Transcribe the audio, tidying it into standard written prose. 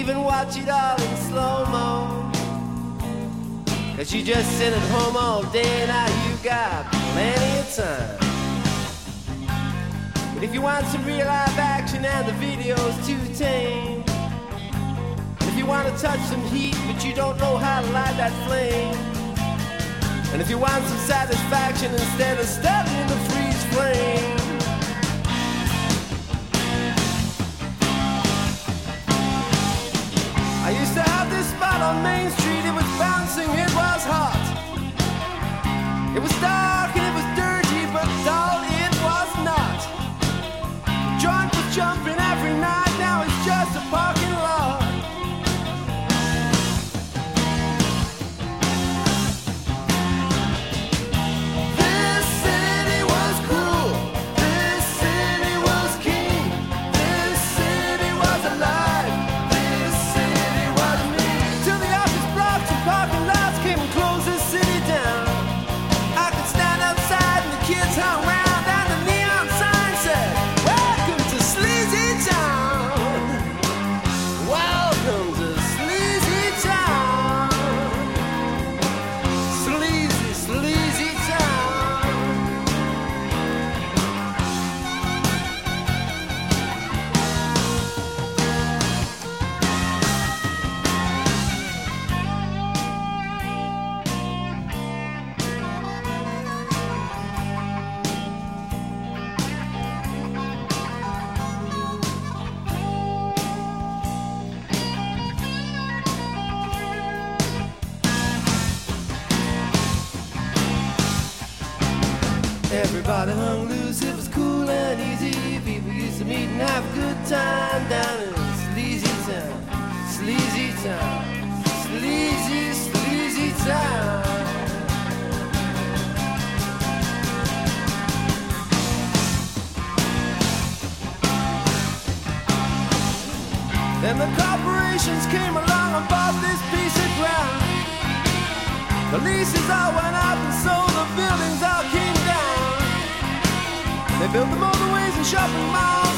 even watch it all in slow-mo. Cause you just sit at home all day, now you got plenty of time. But if you want some real live action and the video's too tame, if you want to touch some heat but you don't know how to light that flame, and if you want some satisfaction instead of studying the freeze frame, I used to have this spot on Main Street, it was bouncing, it was hot. It was dark and it was dirty, but dull it was not. The joint was jumping every night, now it's just a parking lot. This city was cool, this city was keen, this city was alive, this city was me. Till the office blocks and parking lots came and closed this city down. I could stand outside and the kids hung around and the neon sign said, "Welcome to Sleazy Town. Welcome to Sleazy Town. Sleazy, sleazy town." Everybody hung loose, it was cool and easy. People used to meet and have a good time down in Sleazy Town. Sleazy Town. Sleazy, sleazy town. Then the corporations came along and bought this piece of ground. The leases all went up and so the buildings all came down. They built the motorways and shopping malls